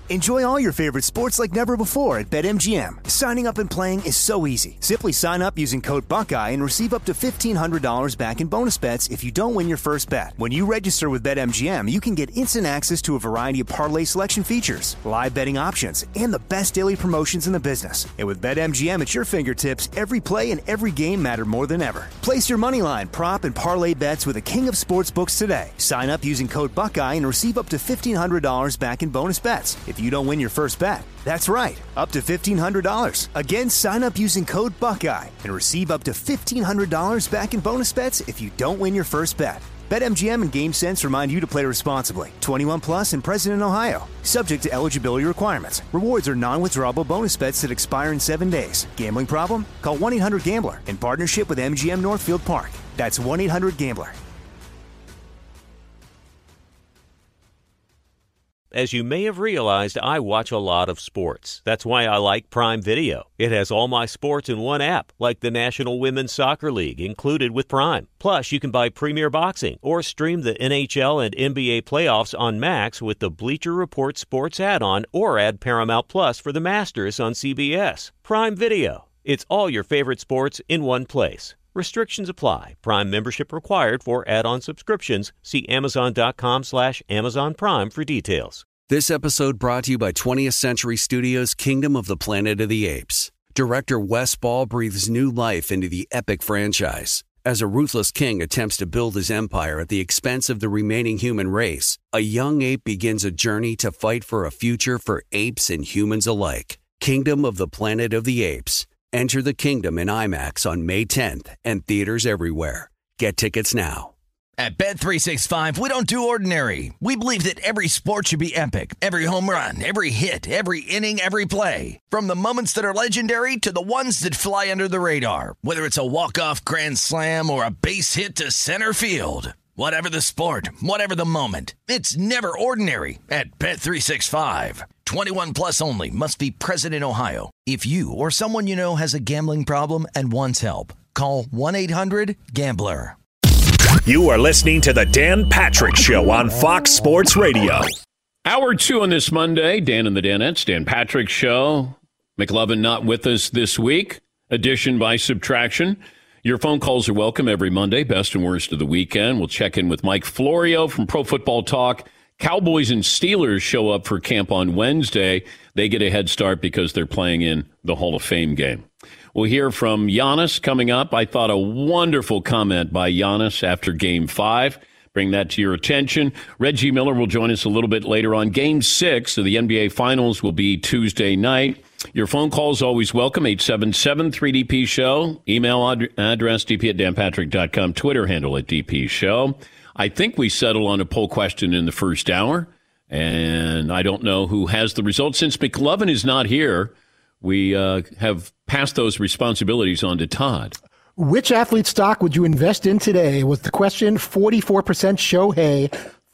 Enjoy all your favorite sports like never before at BetMGM. Signing up and playing is so easy. Simply sign up using code Buckeye and receive up to $1,500 back in bonus bets if you don't win your first bet. When you register with BetMGM, you can get instant access to a variety of parlay selection features, live betting options, and the best daily promotions in the business. And with BetMGM at your fingertips, every play and every game matter more than ever. Place your moneyline, prop, and parlay bets with the king of sportsbooks today. Sign up using code Buckeye and receive up to $1,500 back in bonus bets if you don't win your first bet. That's right, up to $1,500. Again, sign up using code Buckeye and receive up to $1,500 back in bonus bets if you don't win your first bet. BetMGM and GameSense remind you to play responsibly. 21 plus and present in Ohio. Subject to eligibility requirements. Rewards are non-withdrawable bonus bets that expire in 7 days. Gambling problem? Call 1-800-GAMBLER in partnership with MGM Northfield Park. That's 1-800-GAMBLER. As you may have realized, I watch a lot of sports. That's why I like Prime Video. It has all my sports in one app, like the National Women's Soccer League, included with Prime. Plus, you can buy Premier Boxing or stream the NHL and NBA playoffs on Max with the Bleacher Report Sports add-on, or add Paramount Plus for the Masters on CBS. Prime Video. It's all your favorite sports in one place. Restrictions apply. Prime membership required for add-on subscriptions. See Amazon.com/Amazon Prime for details. This episode brought to you by 20th Century Studios' Kingdom of the Planet of the Apes. Director Wes Ball breathes new life into the epic franchise. As a ruthless king attempts to build his empire at the expense of the remaining human race, a young ape begins a journey to fight for a future for apes and humans alike. Kingdom of the Planet of the Apes. Enter the kingdom in IMAX on May 10th and theaters everywhere. Get tickets now. At Bet365, we don't do ordinary. We believe that every sport should be epic. Every home run, every hit, every inning, every play. From the moments that are legendary to the ones that fly under the radar. Whether it's a walk-off grand slam or a base hit to center field. Whatever the sport, whatever the moment, it's never ordinary at Bet365. 21 plus only. Must be present in Ohio. If you or someone you know has a gambling problem and wants help, call 1-800-GAMBLER. You are listening to the Dan Patrick Show on Fox Sports Radio. Hour 2 on this Monday. Dan and the Danettes, Dan Patrick Show. McLovin not with us this week. Addition by subtraction. Your phone calls are welcome every Monday, best and worst of the weekend. We'll check in with Mike Florio from Pro Football Talk. Cowboys and Steelers show up for camp on Wednesday. They get a head start because they're playing in the Hall of Fame game. We'll hear from Giannis coming up. I thought a wonderful comment by Giannis after Game 5. Bring that to your attention. Reggie Miller will join us a little bit later on. Game 6 of the NBA Finals will be Tuesday night. Your phone calls always welcome, 877-3DP-SHOW. Email address, dp@danpatrick.com. Twitter handle @DP-SHOW. I think we settled on a poll question in the first hour, and I don't know who has the results. Since McLovin is not here, we have passed those responsibilities on to Todd. Which athlete stock would you invest in today was the question. 44% Shohei,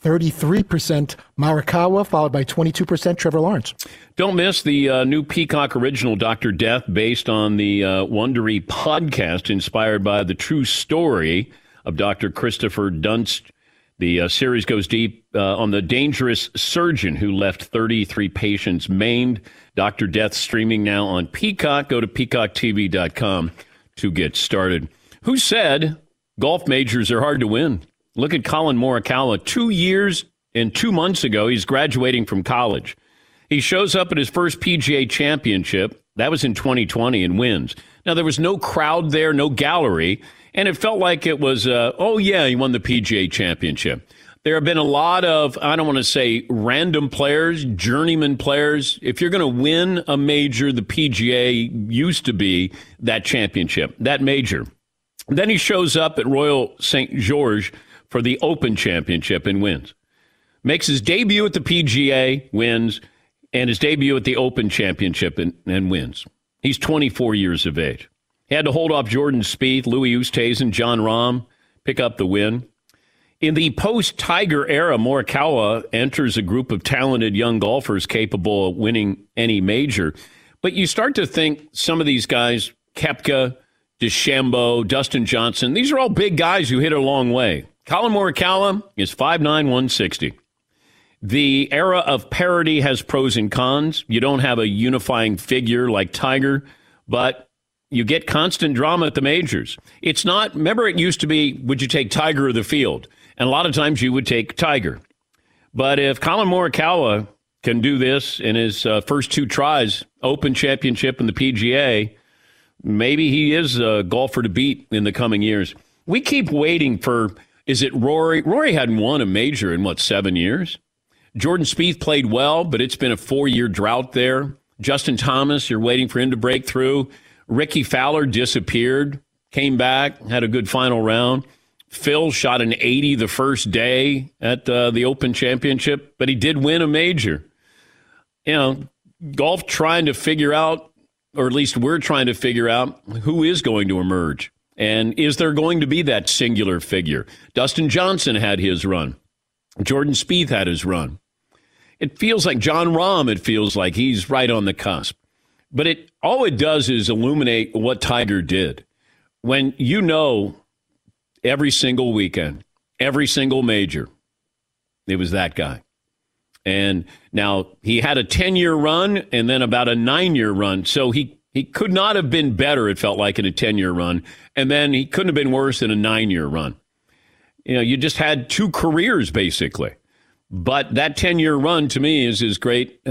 33% Morikawa, followed by 22% Trevor Lawrence. Don't miss the new Peacock original, Dr. Death, based on the Wondery podcast inspired by the true story of Dr. Christopher Dunst. The series goes deep on the dangerous surgeon who left 33 patients maimed. Dr. Death streaming now on Peacock. Go to peacocktv.com to get started. Who said golf majors are hard to win? Look at Colin Morikawa. 2 years and 2 months ago, he's graduating from college. He shows up at his first PGA championship. That was in 2020 and wins. Now, there was no crowd there, no gallery, and it felt like it was, he won the PGA championship. There have been a lot of, I don't want to say random players, journeyman players. If you're going to win a major, the PGA used to be that championship, that major. Then he shows up at Royal St. George for the Open Championship and wins. Makes his debut at the PGA, wins, and his debut at the Open Championship and wins. He's 24 years of age. He had to hold off Jordan Spieth, Louis Oosthuizen, Jon Rahm, pick up the win. In the post-Tiger era, Morikawa enters a group of talented young golfers capable of winning any major. But you start to think some of these guys, Koepka, DeChambeau, Dustin Johnson, these are all big guys who hit a long way. Colin Morikawa is 5'9", 160. The era of parity has pros and cons. You don't have a unifying figure like Tiger, but you get constant drama at the majors. It's not, remember it used to be, would you take Tiger or the field? And a lot of times you would take Tiger. But if Colin Morikawa can do this in his first 2 tries, Open Championship and the PGA, maybe he is a golfer to beat in the coming years. We keep waiting for, is it Rory? Rory hadn't won a major in, 7 years? Jordan Spieth played well, but it's been a 4-year drought there. Justin Thomas, you're waiting for him to break through. Ricky Fowler disappeared, came back, had a good final round. Phil shot an 80 the first day at the Open Championship, but he did win a major. You know, golf trying to figure out, or at least we're trying to figure out, who is going to emerge. And is there going to be that singular figure? Dustin Johnson had his run. Jordan Spieth had his run. It feels like Jon Rahm, it feels like he's right on the cusp. But all it does is illuminate what Tiger did. When you know every single weekend, every single major, it was that guy. And now he had a 10-year run and then about a 9-year run. So he could not have been better, it felt like, in a 10-year run. And then he couldn't have been worse in a 9-year run. You know, you just had 2 careers, basically. But that 10-year run, to me, is as great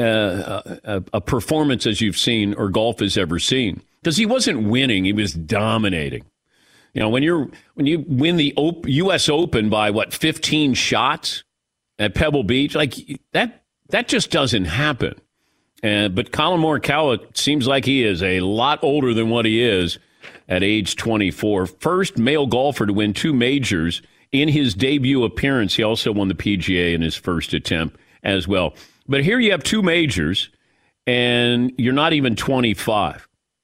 a performance as you've seen or golf has ever seen. Because he wasn't winning, he was dominating. You know, when you win the U.S. Open by, 15 shots at Pebble Beach, like that just doesn't happen. But Colin Morikawa seems like he is a lot older than what he is at age 24. First male golfer to win 2 majors. In his debut appearance, he also won the PGA in his first attempt as well. But here you have 2 majors, and you're not even 25.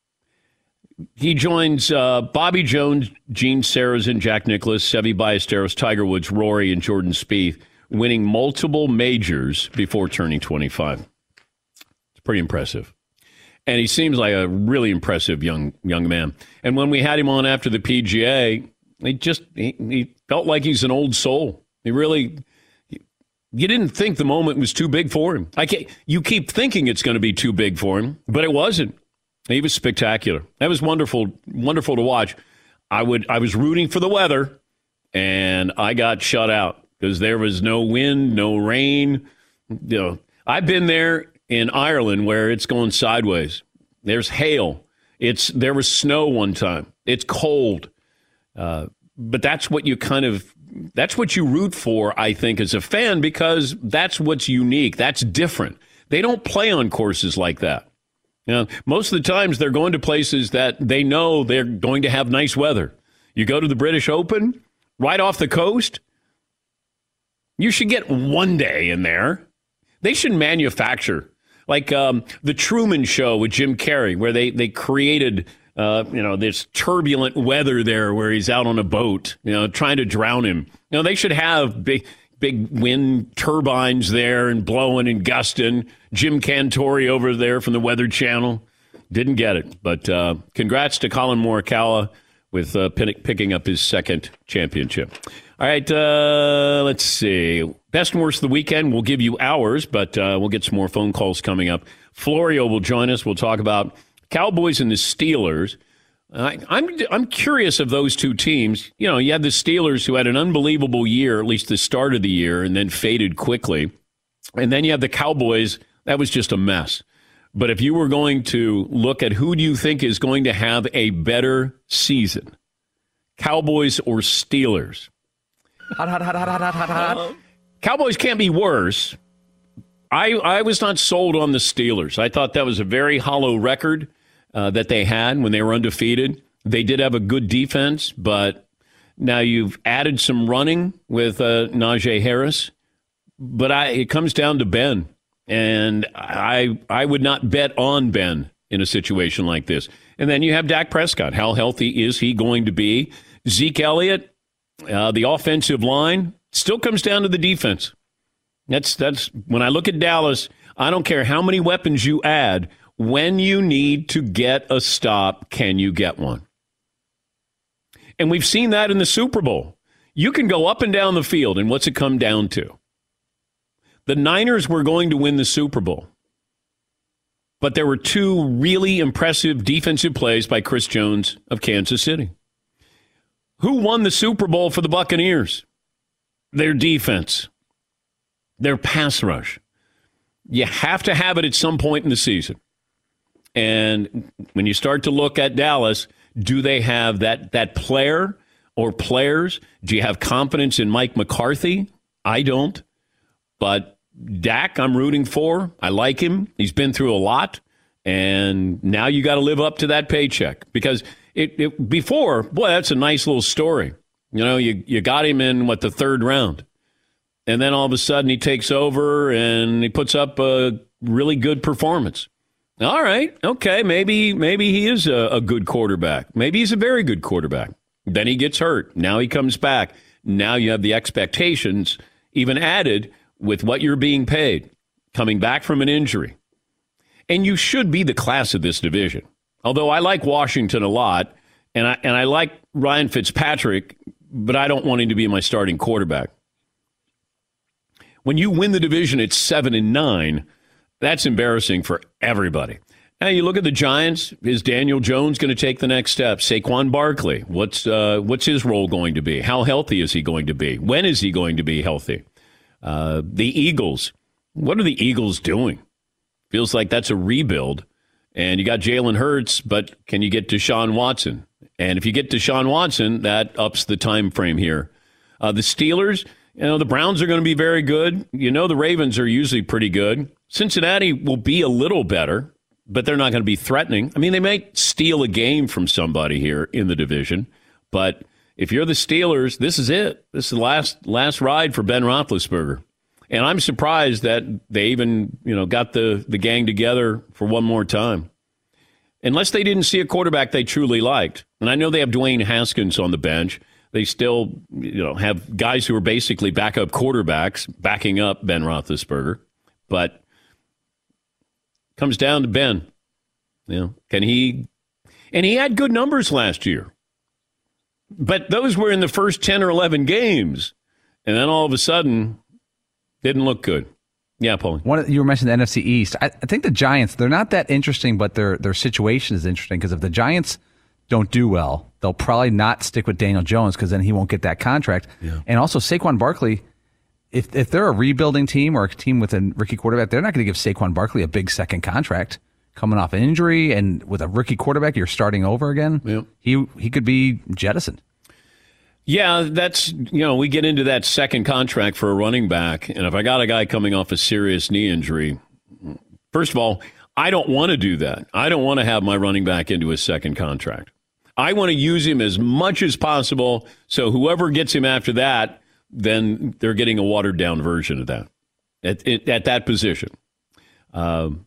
He joins Bobby Jones, Gene Sarazen, Jack Nicklaus, Seve Ballesteros, Tiger Woods, Rory, and Jordan Spieth, winning multiple majors before turning 25. It's pretty impressive. And he seems like a really impressive young man. And when we had him on after the PGA, he felt like he's an old soul. You didn't think the moment was too big for him. You keep thinking it's going to be too big for him, but it wasn't. He was spectacular. That was wonderful to watch. I was rooting for the weather, and I got shut out because there was no wind, no rain. You know, I've been there in Ireland where it's going sideways. There's hail. There was snow one time. It's cold. But that's what you root for, I think, as a fan, because that's what's unique. That's different. They don't play on courses like that. You know, most of the times they're going to places that they know they're going to have nice weather. You go to the British Open, right off the coast, you should get one day in there. They should manufacture, like the Truman Show with Jim Carrey, where they created this turbulent weather there where he's out on a boat, trying to drown him. They should have big wind turbines there and blowing and gusting. Jim Cantori over there from the Weather Channel. Didn't get it. But congrats to Colin Morikawa with picking up his 2nd championship. All right, let's see. Best and worst of the weekend. We'll give you ours, but we'll get some more phone calls coming up. Florio will join us. We'll talk about Cowboys and the Steelers. I'm curious of those 2 teams. You had the Steelers, who had an unbelievable year, at least the start of the year, and then faded quickly. And then you have the Cowboys. That was just a mess. But if you were going to look at who do you think is going to have a better season, Cowboys or Steelers? Cowboys can't be worse. I was not sold on the Steelers. I thought that was a very hollow record that they had when they were undefeated. They did have a good defense, but now you've added some running with Najee Harris. But it comes down to Ben, and I would not bet on Ben in a situation like this. And then you have Dak Prescott. How healthy is he going to be? Zeke Elliott, the offensive line, still comes down to the defense. That's when I look at Dallas, I don't care how many weapons you add. When you need to get a stop, can you get one? And we've seen that in the Super Bowl. You can go up and down the field, and what's it come down to? The Niners were going to win the Super Bowl. But there were two really impressive defensive plays by Chris Jones of Kansas City. Who won the Super Bowl for the Buccaneers? Their defense. Their pass rush. You have to have it at some point in the season. And when you start to look at Dallas, do they have that player or players? Do you have confidence in Mike McCarthy? I don't. But Dak, I'm rooting for. I like him. He's been through a lot. And now you got to live up to that paycheck. Because before, boy, that's a nice little story. You know, you got him in, the third round. And then all of a sudden he takes over and he puts up a really good performance. All right, okay, maybe he is a good quarterback. Maybe he's a very good quarterback. Then he gets hurt. Now he comes back. Now you have the expectations even added with what you're being paid, coming back from an injury. And you should be the class of this division. Although I like Washington a lot, and I like Ryan Fitzpatrick, but I don't want him to be my starting quarterback. When you win the division at 7-9, that's embarrassing for everybody. Now you look at the Giants. Is Daniel Jones going to take the next step? Saquon Barkley, what's his role going to be? How healthy is he going to be? When is he going to be healthy? The Eagles. What are the Eagles doing? Feels like that's a rebuild. And you got Jalen Hurts, but can you get Deshaun Watson? And if you get Deshaun Watson, that ups the time frame here. The Steelers, the Browns are going to be very good. The Ravens are usually pretty good. Cincinnati will be a little better, but they're not going to be threatening. I mean, they might steal a game from somebody here in the division, but if you're the Steelers, this is it. This is the last ride for Ben Roethlisberger. And I'm surprised that they even, got the gang together for one more time. Unless they didn't see a quarterback they truly liked. And I know they have Dwayne Haskins on the bench. They still, have guys who are basically backup quarterbacks backing up Ben Roethlisberger. But comes down to Ben. Can he? And he had good numbers last year. But those were in the first 10 or 11 games. And then all of a sudden, didn't look good. Yeah, Paul. You were mentioning the NFC East. I think the Giants, they're not that interesting, but their situation is interesting because if the Giants don't do well, they'll probably not stick with Daniel Jones because then he won't get that contract. Yeah. And also Saquon Barkley, if they're a rebuilding team or a team with a rookie quarterback, they're not going to give Saquon Barkley a big second contract coming off an injury. And with a rookie quarterback, you're starting over again. Yeah. He could be jettisoned. Yeah, that's, we get into that second contract for a running back. And if I got a guy coming off a serious knee injury, first of all, I don't want to do that. I don't want to have my running back into his second contract. I want to use him as much as possible. So whoever gets him after that, then they're getting a watered down version of that at that position. But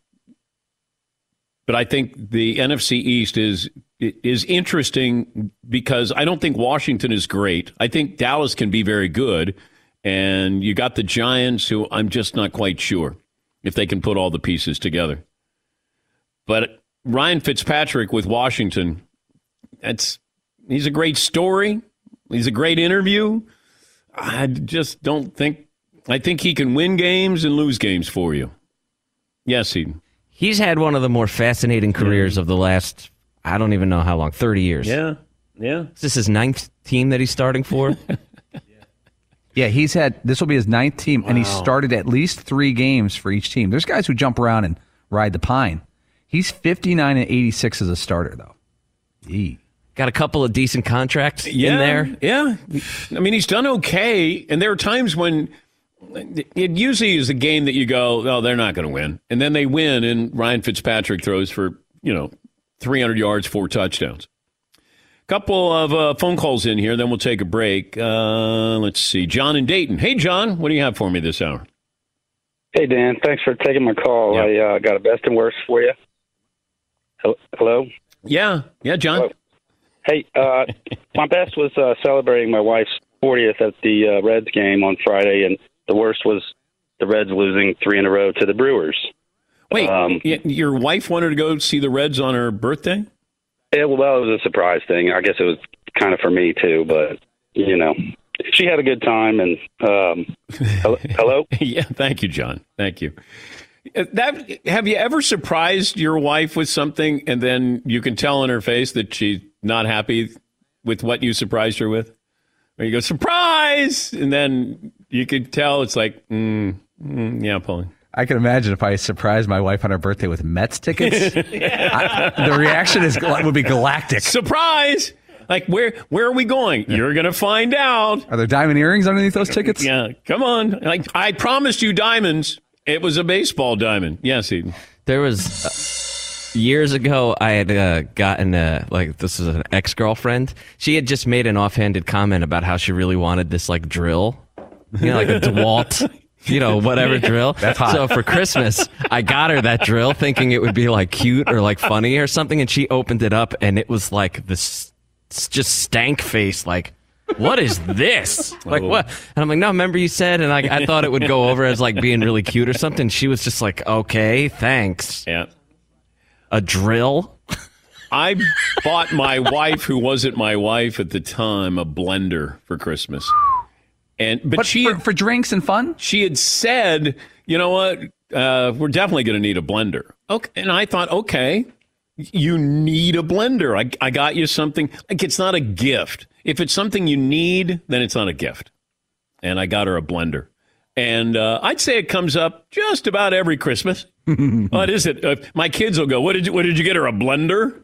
I think the NFC East is interesting because I don't think Washington is great. I think Dallas can be very good. And you got the Giants, who I'm just not quite sure if they can put all the pieces together. But Ryan Fitzpatrick with Washington, he's a great story. He's a great interview. I just don't think – I think he can win games and lose games for you. Yes, Eden. He's had one of the more fascinating careers of the last, I don't even know how long, 30 years. Yeah. Is this his 9th team that he's starting for? Yeah, this will be his 9th team, wow. And he started at least 3 games for each team. There's guys who jump around and ride the pine. He's 59-86 as a starter, though. Got a couple of decent contracts in there. Yeah. I mean, he's done okay, and there are times when it usually is a game that you go, oh, they're not going to win. And then they win, and Ryan Fitzpatrick throws for, 300 yards, 4 touchdowns. Couple of phone calls in here, then we'll take a break. Let's see. John in Dayton. Hey, John, what do you have for me this hour? Hey, Dan. Thanks for taking my call. Yep. I got a best and worst for you. Hello? Yeah, John. Hello. Hey, my best was celebrating my wife's 40th at the Reds game on Friday, and the worst was the Reds losing 3 in a row to the Brewers. Wait, your wife wanted to go see the Reds on her birthday? Yeah, well, it was a surprise thing. I guess it was kind of for me, too, but, she had a good time. And hello? Yeah, thank you, John. Thank you. Have you ever surprised your wife with something and then you can tell in her face that she's not happy with what you surprised her with? Or you go, surprise! And then you could tell it's like, yeah, Paulie. I can imagine if I surprised my wife on her birthday with Mets tickets, the reaction would be galactic. Surprise! Like, where are we going? Yeah. You're going to find out. Are there diamond earrings underneath those tickets? Yeah, come on. Like, I promised you diamonds. It was a baseball diamond. Yes, Eden. There was years ago. I had gotten this is an ex-girlfriend. She had just made an offhanded comment about how she really wanted this like drill, like a DeWalt, whatever drill. That's hot. So for Christmas, I got her that drill, thinking it would be like cute or like funny or something, and she opened it up, and it was like this just stank face, like. What is this? Like, what? And I'm like, no, remember you said, and I thought it would go over as like being really cute or something. She was just like, okay, thanks. Yeah. A drill? I bought my wife, who wasn't my wife at the time, a blender for Christmas. But she for drinks and fun? She had said, you know what? We're definitely going to need a blender. Okay. And I thought, okay, you need a blender. I got you something. Like, it's not a gift. If it's something you need, then it's not a gift. And I got her a blender. And I'd say it comes up just about every Christmas. What is it? My kids will go, what did you get her, a blender?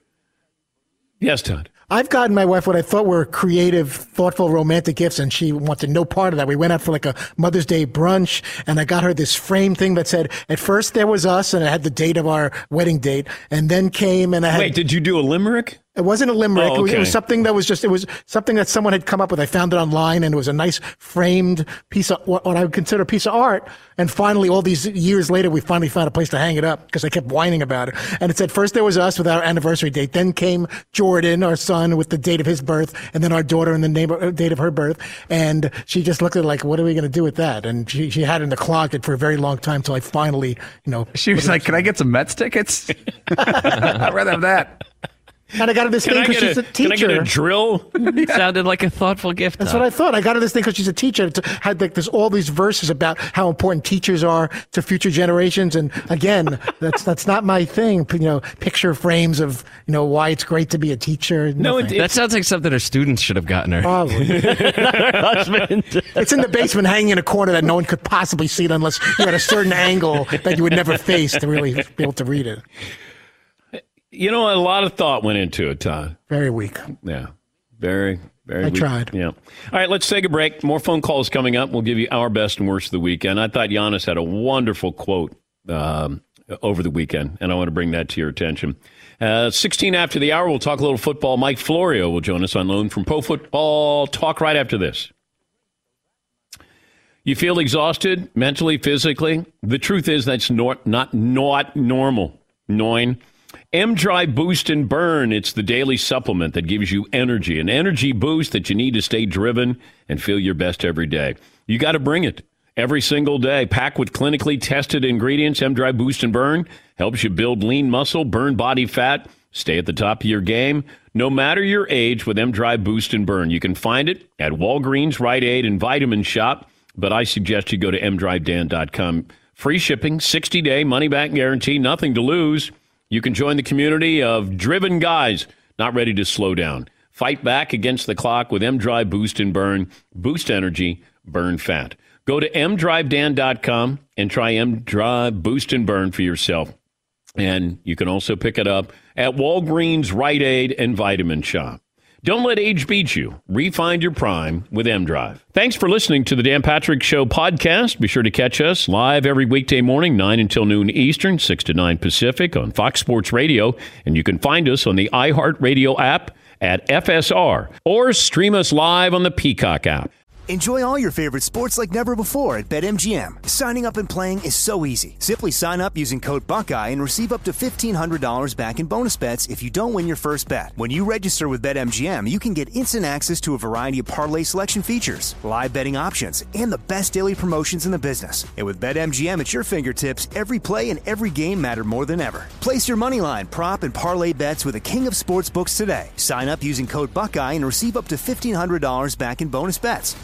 Yes, Todd. I've gotten my wife what I thought were creative, thoughtful, romantic gifts, and she wanted no part of that. We went out for like a Mother's Day brunch, and I got her this frame thing that said, at first there was us, and it had the date of our wedding date, and then came and I had... Wait, did you do a limerick? It wasn't a limerick. Oh, okay. It was something that was it was something that someone had come up with. I found it online, and it was a nice framed piece of what I would consider a piece of art. And finally, all these years later, we finally found a place to hang it up because I kept whining about it. And it said, first there was us with our anniversary date. Then came Jordan, our son, with the date of his birth. And then our daughter and the date of her birth. And she just looked at it like, what are we going to do with that? And she had it in the closet for a very long time until I finally, She was like, can I get some Mets tickets? I'd rather have that. And I got her this thing because she's a teacher. Can I get a drill? Sounded like a thoughtful gift. That's what I thought. I got her this thing because she's a teacher. It had like there's all these verses about how important teachers are to future generations. And again, that's not my thing. Picture frames of why it's great to be a teacher. No, that sounds like something her students should have gotten her. Probably. Her husband. It's in the basement, hanging in a corner that no one could possibly see it unless you're at a certain angle that you would never face to really be able to read it. A lot of thought went into it, Todd. Very weak. Yeah. Very, very weak. I tried. Yeah. All right, let's take a break. More phone calls coming up. We'll give you our best and worst of the weekend. I thought Giannis had a wonderful quote over the weekend, and I want to bring that to your attention. 16 after the hour, we'll talk a little football. Mike Florio will join us on loan from Pro Football Talk right after this. You feel exhausted mentally, physically? The truth is that's not normal. M-Drive Boost and Burn. It's the daily supplement that gives you energy, an energy boost that you need to stay driven and feel your best every day. You got to bring it every single day. Packed with clinically tested ingredients, M-Drive Boost and Burn helps you build lean muscle, burn body fat, stay at the top of your game. No matter your age with M-Drive Boost and Burn. You can find it at Walgreens, Rite Aid, and Vitamin Shop, but I suggest you go to mdrivedan.com. Free shipping, 60-day money-back guarantee, nothing to lose. You can join the community of driven guys not ready to slow down. Fight back against the clock with M-Drive Boost and Burn. Boost energy, burn fat. Go to mdrivedan.com and try M-Drive Boost and Burn for yourself. And you can also pick it up at Walgreens, Rite Aid, and Vitamin Shop. Don't let age beat you. Refine your prime with M-Drive. Thanks for listening to the Dan Patrick Show podcast. Be sure to catch us live every weekday morning, 9 until noon Eastern, 6 to 9 Pacific on Fox Sports Radio. And you can find us on the iHeartRadio app at FSR or stream us live on the Peacock app. Enjoy all your favorite sports like never before at BetMGM. Signing up and playing is so easy. Simply sign up using code Buckeye and receive up to $1,500 back in bonus bets if you don't win your first bet. When you register with BetMGM, you can get instant access to a variety of parlay selection features, live betting options, and the best daily promotions in the business. And with BetMGM at your fingertips, every play and every game matter more than ever. Place your moneyline, prop, and parlay bets with the king of sportsbooks today. Sign up using code Buckeye and receive up to $1,500 back in bonus bets.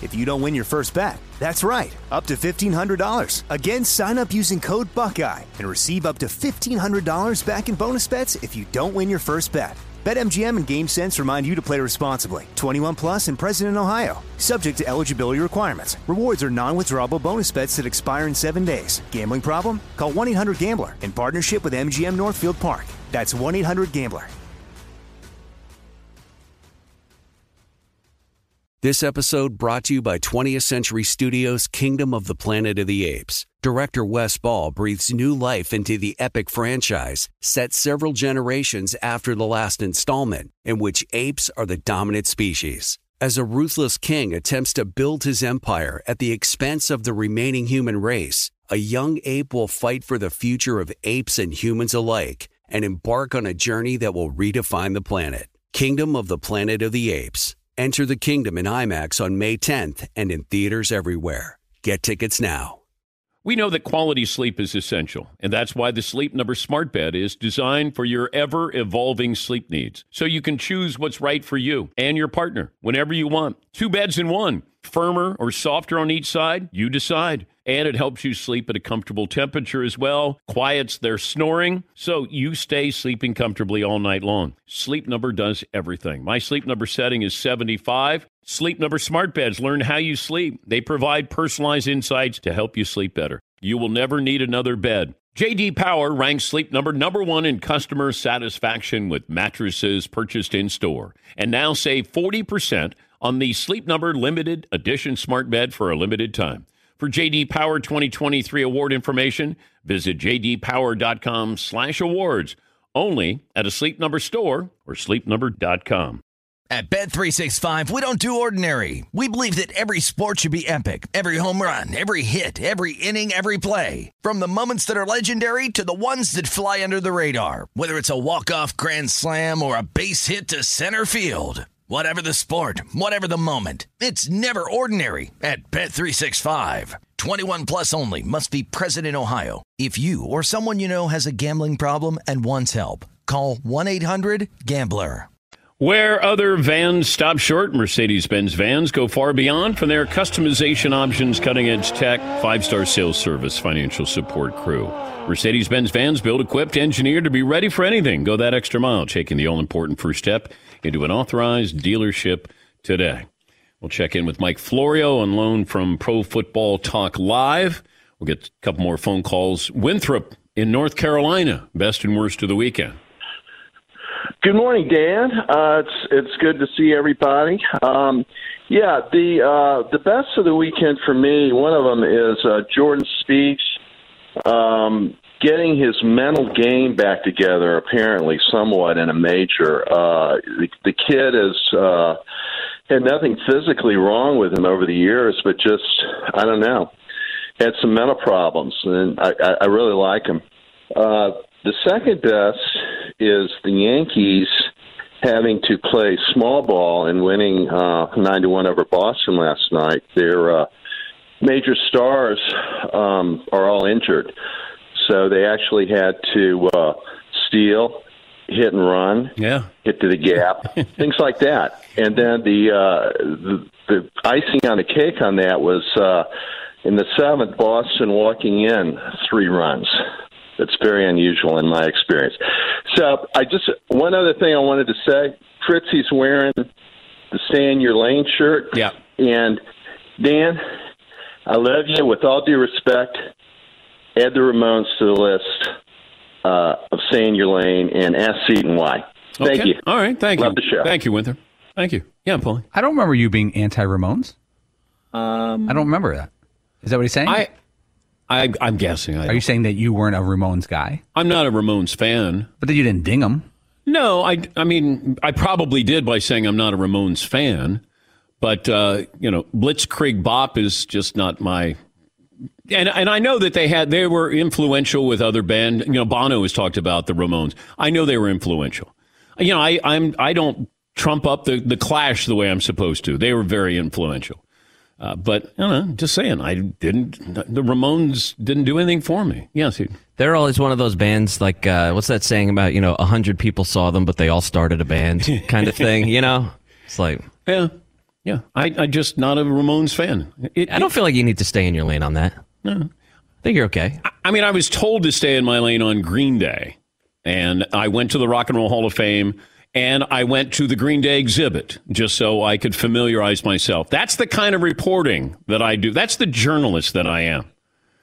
if you don't win your first bet. That's right, up to $1,500. Again, sign up using code Buckeye and receive up to $1,500 back in bonus bets if you don't win your first bet. BetMGM and GameSense remind you to play responsibly. 21 plus and present in Ohio. Subject to eligibility requirements. Rewards are non-withdrawable bonus bets that expire in 7 days. Gambling problem? Call 1-800-GAMBLER in partnership with MGM Northfield Park. That's 1-800-GAMBLER. This episode brought to you by 20th Century Studios' Kingdom of the Planet of the Apes. Director Wes Ball breathes new life into the epic franchise, set several generations after the last installment, in which apes are the dominant species. As a ruthless king attempts to build his empire at the expense of the remaining human race, a young ape will fight for the future of apes and humans alike and embark on a journey that will redefine the planet. Kingdom of the Planet of the Apes. Enter the kingdom in IMAX on May 10th and in theaters everywhere. Get tickets now. We know that quality sleep is essential, and that's why the Sleep Number Smart Bed is designed for your ever-evolving sleep needs, so you can choose what's right for you and your partner whenever you want. 2 beds in one, firmer or softer on each side, you decide. And it helps you sleep at a comfortable temperature as well, quiets their snoring, so you stay sleeping comfortably all night long. Sleep Number does everything. My Sleep Number setting is 75. Sleep Number Smart Beds learn how you sleep. They provide personalized insights to help you sleep better. You will never need another bed. J.D. Power ranks Sleep Number #1 in customer satisfaction with mattresses purchased in-store. And now save 40% on the Sleep Number Limited Edition Smart Bed for a limited time. For J.D. Power 2023 award information, visit jdpower.com/awards. Only at a Sleep Number store or sleepnumber.com. At Bet365, we don't do ordinary. We believe that every sport should be epic. Every home run, every hit, every inning, every play. From the moments that are legendary to the ones that fly under the radar. Whether it's a walk-off grand slam or a base hit to center field. Whatever the sport, whatever the moment, it's never ordinary at Bet365. 21 plus only. Must be present in Ohio. If you or someone you know has a gambling problem and wants help, call 1-800-GAMBLER. Where other vans stop short, Mercedes-Benz vans go far beyond. From their customization options, cutting-edge tech, 5-star sales service, financial support crew. Mercedes-Benz vans built, equipped, engineered to be ready for anything. Go that extra mile, taking the all-important first step into an authorized dealership today. We'll check in with Mike Florio on loan from Pro Football Talk Live. We'll get a couple more phone calls. Winthrop in North Carolina, best and worst of the weekend. Good morning, Dan. It's good to see everybody. The best of the weekend for me, one of them is Jordan Spieth getting his mental game back together, apparently somewhat in a major. The kid has had nothing physically wrong with him over the years, but just, I don't know, had some mental problems, and I really like him. The second best is the Yankees having to play small ball and winning 9-1 over Boston last night. Their major stars are all injured, so they actually had to steal, hit and run, hit to the gap, things like that. And then the icing on the cake on that was in the 7th, Boston walking in 3 runs. It's very unusual in my experience. So one other thing I wanted to say, Fritzy's wearing the Stay in Your Lane shirt. Yeah. And Dan, I love you. With all due respect, add the Ramones to the list of Stay in Your Lane and ask Seton why. Thank you. All right. Thank you. Love the show. Thank you, Winthrop. Thank you. Yeah, Paulie. I don't remember you being anti-Ramones. I don't remember that. Is that what he's saying? I'm guessing. Are you saying that you weren't a Ramones guy? I'm not a Ramones fan. But then you didn't ding them. No, I mean, I probably did by saying I'm not a Ramones fan. But, Blitzkrieg Bop is just not my... And I know that they were influential with other bands. Bono has talked about the Ramones. I know they were influential. I don't trump up the Clash the way I'm supposed to. They were very influential. But, just saying, the Ramones didn't do anything for me. Yes. They're always one of those bands, like, what's that saying about, 100 people saw them, but they all started a band kind of thing, It's like... Yeah. Yeah, I just not a Ramones fan. I don't feel like you need to stay in your lane on that. No. I think you're okay. I mean, I was told to stay in my lane on Green Day, and I went to the Rock and Roll Hall of Fame, and I went to the Green Day exhibit just so I could familiarize myself. That's the kind of reporting that I do. That's the journalist that I am.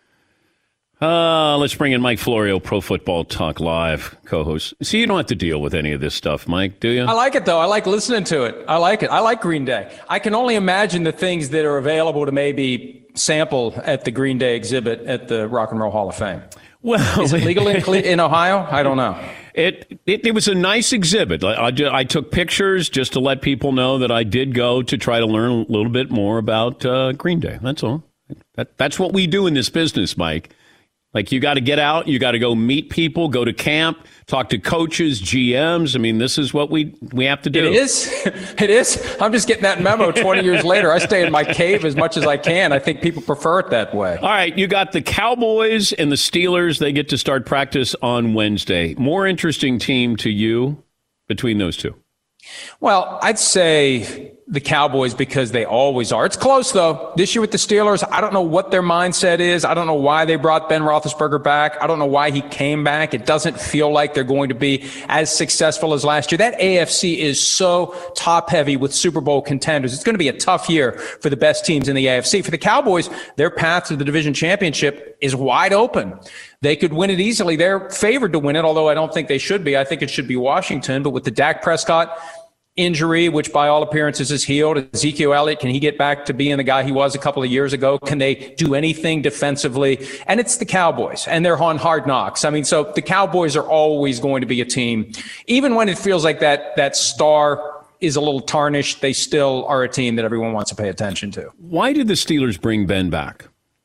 Let's bring in Mike Florio, Pro Football Talk Live co-host. See, you don't have to deal with any of this stuff, Mike, do you? I like it, though. I like listening to it. I like it. I like Green Day. I can only imagine the things that are available to maybe sample at the Green Day exhibit at the Rock and Roll Hall of Fame. Well, is it legal in Ohio? I don't know. It was a nice exhibit. I took pictures just to let people know that I did go to try to learn a little bit more about Green Day. That's all. That's what we do in this business, Mike. Like, you got to get out, you got to go meet people, go to camp, talk to coaches, GMs. I mean, this is what we have to do. It is. It is. I'm just getting that memo 20 years later. I stay in my cave as much as I can. I think people prefer it that way. All right, you got the Cowboys and the Steelers. They get to start practice on Wednesday. More interesting team to you between those two? Well, I'd say the Cowboys because they always are. It's close, though. This year with the Steelers, I don't know what their mindset is. I don't know why they brought Ben Roethlisberger back. I don't know why he came back. It doesn't feel like they're going to be as successful as last year. That AFC is so top-heavy with Super Bowl contenders. It's going to be a tough year for the best teams in the AFC. For the Cowboys, their path to the division championship is wide open. They could win it easily. They're favored to win it, although I don't think they should be. I think it should be Washington. But with the Dak Prescott injury, which by all appearances is healed, Ezekiel Elliott, can he get back to being the guy he was a couple of years ago? Can they do anything defensively? And it's the Cowboys, and they're on Hard Knocks. I mean, so the Cowboys are always going to be a team, even when it feels like that star is a little tarnished, they still are a team that everyone wants to pay attention to. Why did the Steelers bring Ben back?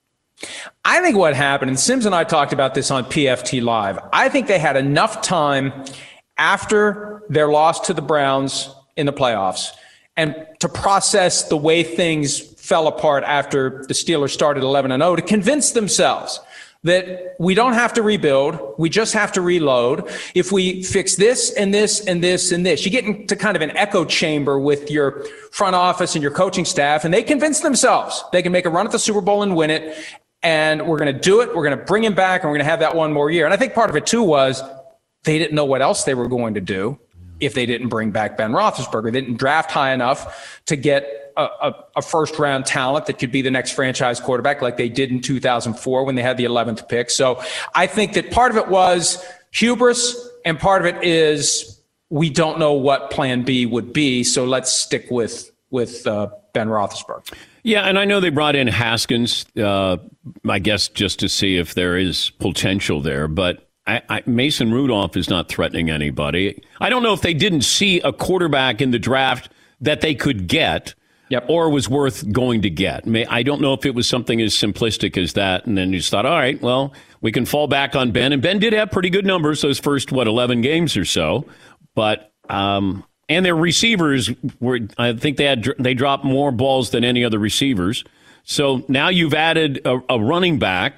I think what happened, and Sims and I talked about this on PFT Live, I think they had enough time after their loss to the Browns in the playoffs and to process the way things fell apart after the Steelers started 11-0 to convince themselves that we don't have to rebuild. We just have to reload. If we fix this and this and this and this, you get into kind of an echo chamber with your front office and your coaching staff, and they convince themselves they can make a run at the Super Bowl and win it. And we're going to do it. We're going to bring him back, and we're going to have that one more year. And I think part of it, too, was they didn't know what else they were going to do if they didn't bring back Ben Roethlisberger. They didn't draft high enough to get a first-round talent that could be the next franchise quarterback like they did in 2004 when they had the 11th pick. So I think that part of it was hubris, and part of it is we don't know what plan B would be, so let's stick with Ben Roethlisberger. Yeah, and I know they brought in Haskins, I guess just to see if there is potential there, but Mason Rudolph is not threatening anybody. I don't know if they didn't see a quarterback in the draft that they could get or was worth going to get. I don't know if it was something as simplistic as that, and then you just thought, all right, well, we can fall back on Ben. And Ben did have pretty good numbers those first, 11 games or so. But and their receivers were, I think they dropped more balls than any other receivers. So now you've added a running back.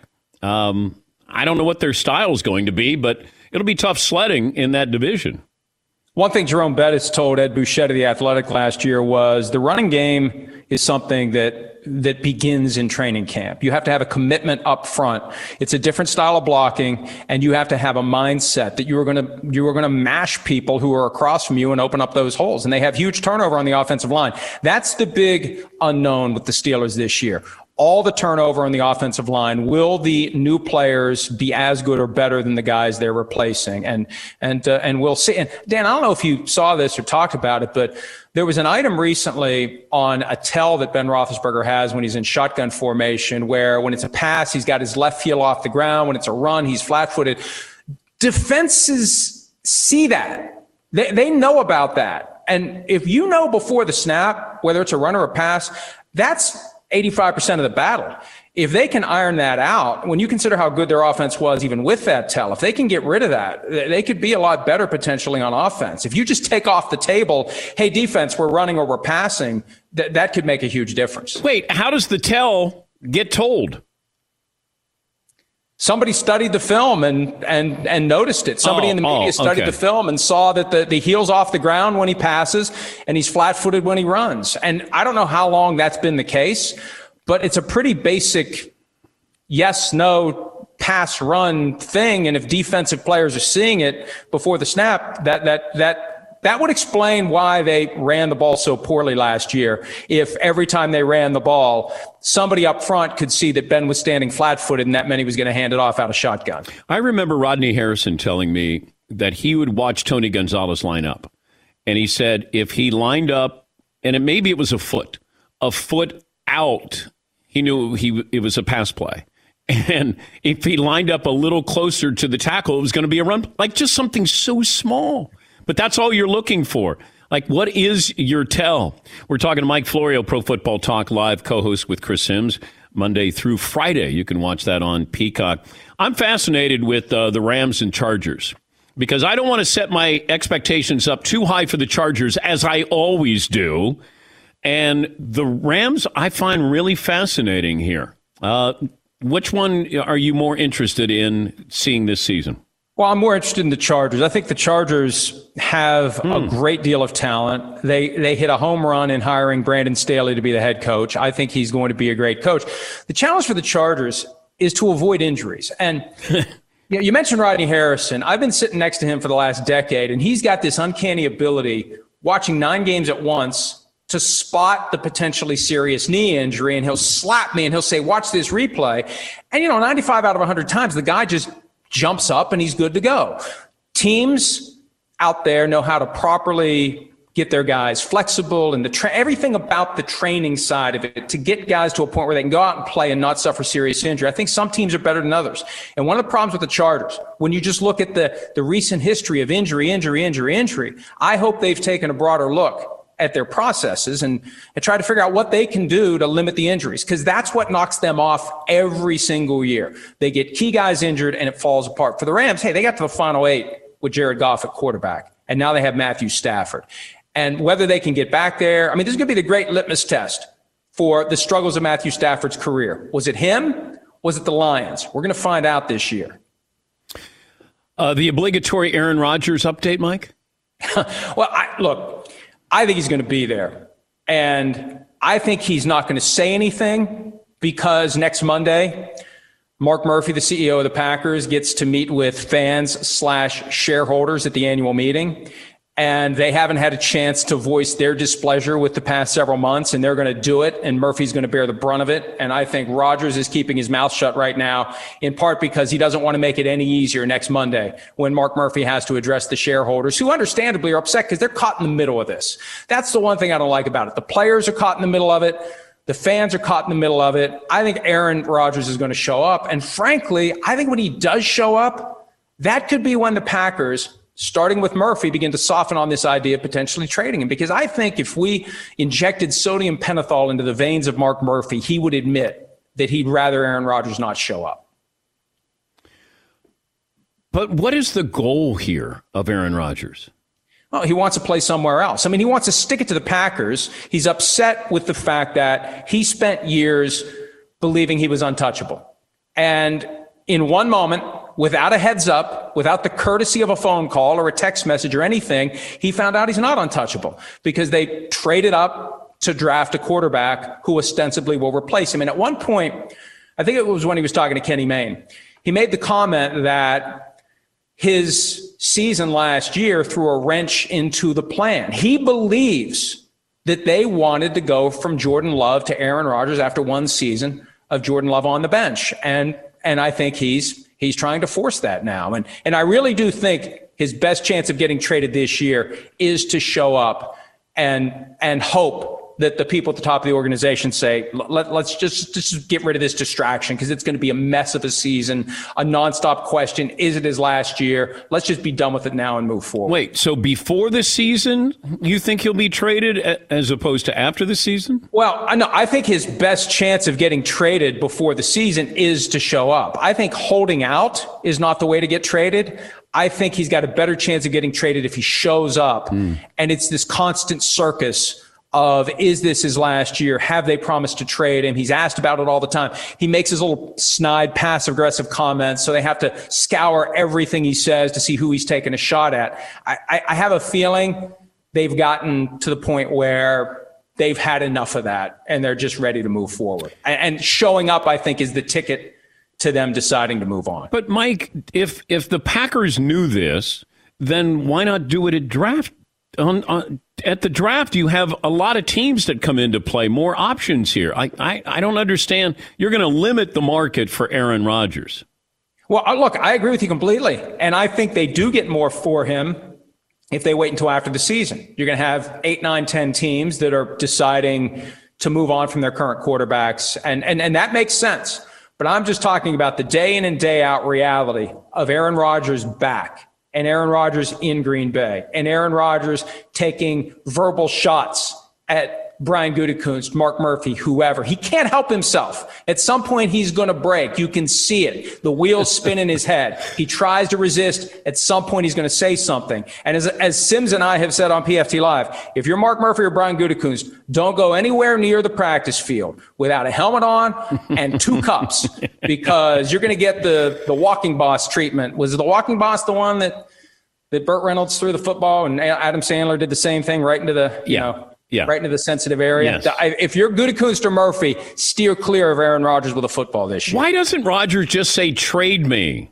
I don't know what their style is going to be, but it'll be tough sledding in that division. One thing Jerome Bettis told Ed Bouchette of The Athletic last year was the running game is something that begins in training camp. You have to have a commitment up front. It's a different style of blocking, and you have to have a mindset that you are going to mash people who are across from you and open up those holes. And they have huge turnover on the offensive line. That's the big unknown with the Steelers this year. All the turnover on the offensive line. Will the new players be as good or better than the guys they're replacing? And we'll see. And Dan, I don't know if you saw this or talked about it, but there was an item recently on a tell that Ben Roethlisberger has when he's in shotgun formation, where when it's a pass, he's got his left heel off the ground. When it's a run, he's flat-footed. Defenses see that. They know about that. And if you know before the snap, whether it's a run or a pass, that's 85% of the battle. If they can iron that out, when you consider how good their offense was even with that tell, if they can get rid of that, they could be a lot better potentially on offense. If you just take off the table, hey, defense, we're running or we're passing, that could make a huge difference. Wait, how does the tell get told? Somebody studied the film and noticed it. Somebody in the media studied the film and saw that the heel's off the ground when he passes and he's flat-footed when he runs. And I don't know how long that's been the case, but it's a pretty basic yes, no, pass, run thing. And if defensive players are seeing it before the snap, that would explain why they ran the ball so poorly last year. If every time they ran the ball, somebody up front could see that Ben was standing flat-footed and that meant he was going to hand it off out of shotgun. I remember Rodney Harrison telling me that he would watch Tony Gonzalez line up. And he said if he lined up, and maybe it was a foot out, he knew it was a pass play. And if he lined up a little closer to the tackle, it was going to be a run, like just something so small. But that's all you're looking for. Like, what is your tell? We're talking to Mike Florio, Pro Football Talk Live, co-host with Chris Sims, Monday through Friday. You can watch that on Peacock. I'm fascinated with the Rams and Chargers because I don't want to set my expectations up too high for the Chargers, as I always do. And the Rams I find really fascinating here. Which one are you more interested in seeing this season? Well, I'm more interested in the Chargers. I think the Chargers have a great deal of talent. They hit a home run in hiring Brandon Staley to be the head coach. I think he's going to be a great coach. The challenge for the Chargers is to avoid injuries. And you mentioned Rodney Harrison. I've been sitting next to him for the last decade, and he's got this uncanny ability, watching 9 games at once, to spot the potentially serious knee injury, and he'll slap me and he'll say, watch this replay. And, 95 out of 100 times, the guy just jumps up and he's good to go. Teams out there know how to properly get their guys flexible and everything about the training side of it to get guys to a point where they can go out and play and not suffer serious injury. I think some teams are better than others. And one of the problems with the Chargers, when you just look at the recent history of injury, I hope they've taken a broader look at their processes and try to figure out what they can do to limit the injuries, because that's what knocks them off every single year. They get key guys injured and it falls apart. For the Rams, hey, they got to the final 8 with Jared Goff at quarterback, and now they have Matthew Stafford. And whether they can get back there, this is going to be the great litmus test for the struggles of Matthew Stafford's career. Was it him? Was it the Lions? We're going to find out this year. The obligatory Aaron Rodgers update, Mike? Well, I think he's going to be there. And I think he's not going to say anything because next Monday, Mark Murphy, the CEO of the Packers, gets to meet with fans/shareholders at the annual meeting. And they haven't had a chance to voice their displeasure with the past several months, and they're going to do it, and Murphy's going to bear the brunt of it. And I think Rodgers is keeping his mouth shut right now, in part because he doesn't want to make it any easier next Monday when Mark Murphy has to address the shareholders, who understandably are upset because they're caught in the middle of this. That's the one thing I don't like about it. The players are caught in the middle of it. The fans are caught in the middle of it. I think Aaron Rodgers is going to show up. And frankly, I think when he does show up, that could be when the Packers, starting with Murphy, begin to soften on this idea of potentially trading him. Because I think if we injected sodium pentothal into the veins of Mark Murphy, he would admit that he'd rather Aaron Rodgers not show up. But what is the goal here of Aaron Rodgers? Well, he wants to play somewhere else. He wants to stick it to the Packers. He's upset with the fact that he spent years believing he was untouchable. And in one moment, without a heads up, without the courtesy of a phone call or a text message or anything, he found out he's not untouchable because they traded up to draft a quarterback who ostensibly will replace him. And at one point, I think it was when he was talking to Kenny Mayne, he made the comment that his season last year threw a wrench into the plan. He believes that they wanted to go from Jordan Love to Aaron Rodgers after one season of Jordan Love on the bench. And I think he's trying to force that now. And I really do think his best chance of getting traded this year is to show up and hope that the people at the top of the organization say, let's just get rid of this distraction because it's going to be a mess of a season, a nonstop question. Is it his last year? Let's just be done with it now and move forward. Wait, so before the season, you think he'll be traded as opposed to after the season? Well, I think his best chance of getting traded before the season is to show up. I think holding out is not the way to get traded. I think he's got a better chance of getting traded if he shows up. And it's this constant circus of, is this his last year? Have they promised to trade him? He's asked about it all the time. He makes his little snide, passive-aggressive comments, so they have to scour everything he says to see who he's taking a shot at. I have a feeling they've gotten to the point where they've had enough of that, and they're just ready to move forward. And showing up, I think, is the ticket to them deciding to move on. But, Mike, if the Packers knew this, then why not do it at draft? At the draft, you have a lot of teams that come into play, more options here. I don't understand. You're going to limit the market for Aaron Rodgers. Well, look, I agree with you completely. And I think they do get more for him if they wait until after the season. You're going to have 8, 9, 10 teams that are deciding to move on from their current quarterbacks. And that makes sense. But I'm just talking about the day in and day out reality of Aaron Rodgers back, and Aaron Rodgers in Green Bay, and Aaron Rodgers taking verbal shots at Brian Gutekunst, Mark Murphy, whoever. He can't help himself. At some point, he's going to break. You can see it. The wheels spin in his head. He tries to resist. At some point, he's going to say something. And as Sims and I have said on PFT Live, if you're Mark Murphy or Brian Gutekunst, don't go anywhere near the practice field without a helmet on and 2 cups, because you're going to get the walking boss treatment. Was the walking boss the one that Burt Reynolds threw the football and Adam Sandler did the same thing right into the, right into the sensitive area? Yes. If you're Gutekunst or Murphy, steer clear of Aaron Rodgers with a football this year. Why doesn't Rodgers just say, trade me?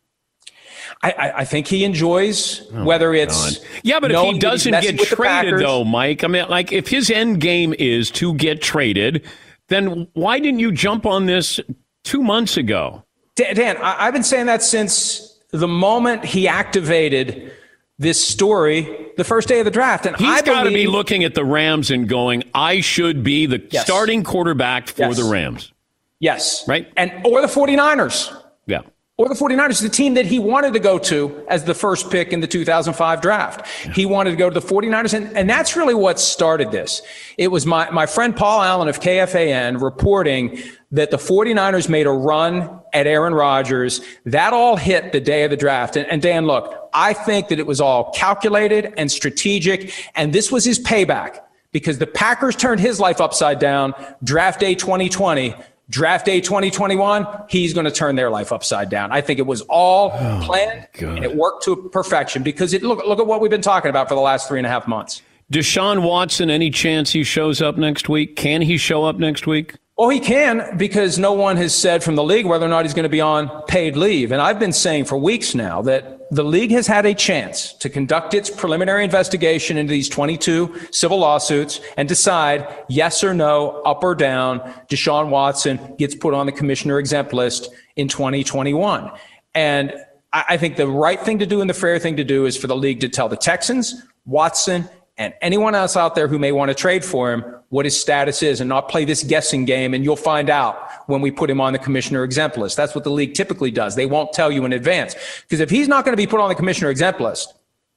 I think he enjoys whether it's... God. Yeah, but if he doesn't get traded, though, Mike, I mean, like, if his end game is to get traded, then why didn't you jump on this 2 months ago? Dan, I've been saying that since the moment he activated this story the first day of the draft. And he's got to be looking at the Rams and going, I should be the starting quarterback for the Rams. Yes. Right? Or the 49ers. Yeah. Or the 49ers, the team that he wanted to go to as the first pick in the 2005 draft. Yeah. He wanted to go to the 49ers, and that's really what started this. It was my friend Paul Allen of KFAN reporting that the 49ers made a run at Aaron Rodgers. That all hit the day of the draft. And Dan, look, I think that it was all calculated and strategic, and this was his payback because the Packers turned his life upside down draft day 2020. Draft day 2021, he's going to turn their life upside down. I think it was all planned, and it worked to perfection because look at what we've been talking about for the last 3.5 months. Deshaun Watson, any chance he shows up next week? Can he show up next week? Well, he can, because no one has said from the league whether or not he's going to be on paid leave. And I've been saying for weeks now that the league has had a chance to conduct its preliminary investigation into these 22 civil lawsuits and decide yes or no, up or down, Deshaun Watson gets put on the commissioner exempt list in 2021. And I think the right thing to do and the fair thing to do is for the league to tell the Texans, Watson, and anyone else out there who may want to trade for him what his status is and not play this guessing game. And you'll find out when we put him on the commissioner exempt list. That's what the league typically does. They won't tell you in advance, because if he's not going to be put on the commissioner exempt list,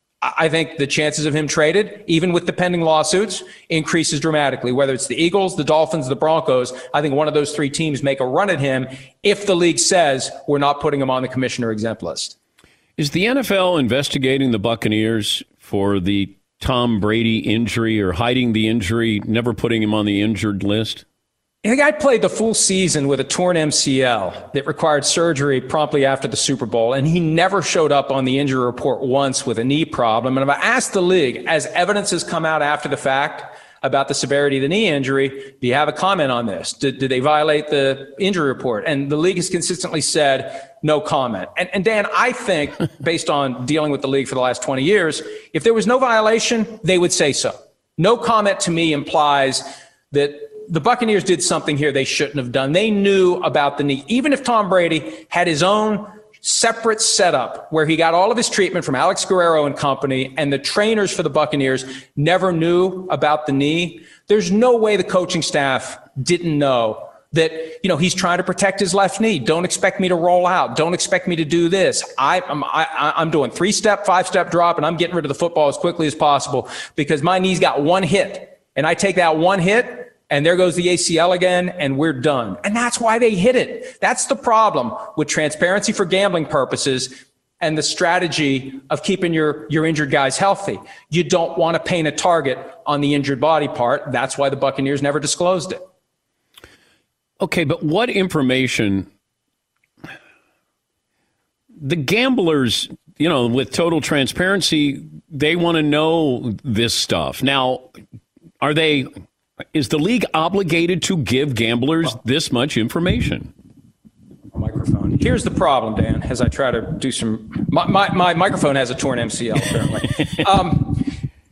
I think the chances of him traded, even with the pending lawsuits, increases dramatically. Whether it's the Eagles, the Dolphins, the Broncos, I think one of those 3 teams make a run at him if the league says we're not putting him on the commissioner exempt list. Is the NFL investigating the Buccaneers for the Tom Brady injury or hiding the injury, never putting him on the injured list? The guy played the full season with a torn MCL that required surgery promptly after the Super Bowl, and he never showed up on the injury report once with a knee problem. And I've asked the league, as evidence has come out after the fact about the severity of the knee injury, do you have a comment on this? Did they violate the injury report? And the league has consistently said no comment. And Dan, I think, based on dealing with the league for the last 20 years, if there was no violation, they would say so. No comment to me implies that the Buccaneers did something here they shouldn't have done. They knew about the knee. Even if Tom Brady had his own separate setup where he got all of his treatment from Alex Guerrero and company, and the trainers for the Buccaneers never knew about the knee, there's no way the coaching staff didn't know that, he's trying to protect his left knee. Don't expect me to roll out. Don't expect me to do this. I'm doing 3-step, 5-step drop, and I'm getting rid of the football as quickly as possible because my knee's got one hit, and I take that one hit, and there goes the ACL again, and we're done. And that's why they hit it. That's the problem with transparency for gambling purposes. and the strategy of keeping your injured guys healthy. You don't want to paint a target on the injured body part. That's why the Buccaneers never disclosed it. Okay, but what information? The gamblers, with total transparency, they want to know this stuff. Now, is the league obligated to give gamblers this much information? Microphone. Here's the problem, Dan, as I try to do my microphone has a torn MCL, apparently.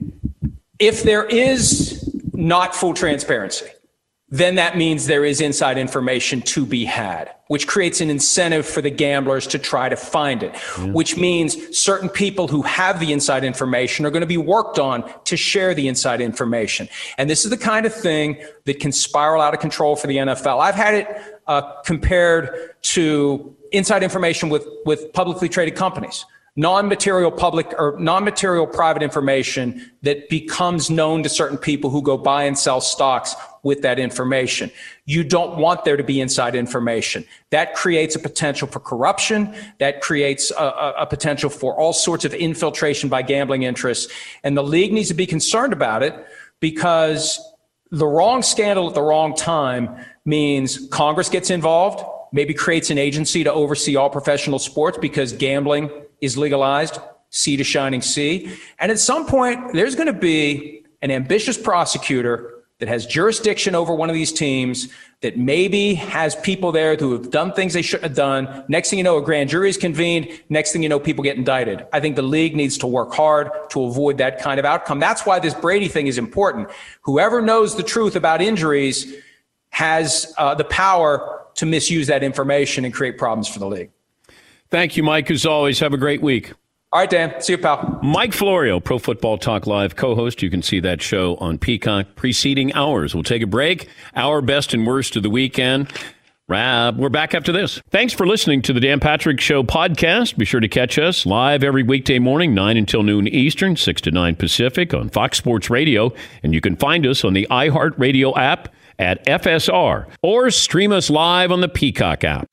If there is not full transparency, then that means there is inside information to be had, which creates an incentive for the gamblers to try to find it, which means certain people who have the inside information are going to be worked on to share the inside information. And this is the kind of thing that can spiral out of control for the NFL. I've had it compared to inside information with publicly traded companies. Non-material public or non-material private information that becomes known to certain people who go buy and sell stocks with that information. You don't want there to be inside information. That creates a potential for corruption. That creates a potential for all sorts of infiltration by gambling interests. And the league needs to be concerned about it, because the wrong scandal at the wrong time means Congress gets involved, maybe creates an agency to oversee all professional sports because gambling is legalized, sea to shining sea. And at some point, there's going to be an ambitious prosecutor that has jurisdiction over one of these teams that maybe has people there who have done things they shouldn't have done. Next thing you know, a grand jury is convened. Next thing you know, people get indicted. I think the league needs to work hard to avoid that kind of outcome. That's why this Brady thing is important. Whoever knows the truth about injuries has the power to misuse that information and create problems for the league. Thank you, Mike. As always, have a great week. All right, Dan. See you, pal. Mike Florio, Pro Football Talk Live co-host. You can see that show on Peacock preceding ours. We'll take a break. Our best and worst of the weekend. We're back after this. Thanks for listening to the Dan Patrick Show podcast. Be sure to catch us live every weekday morning, 9 until noon Eastern, 6 to 9 Pacific on Fox Sports Radio. And you can find us on the iHeartRadio app at FSR or stream us live on the Peacock app.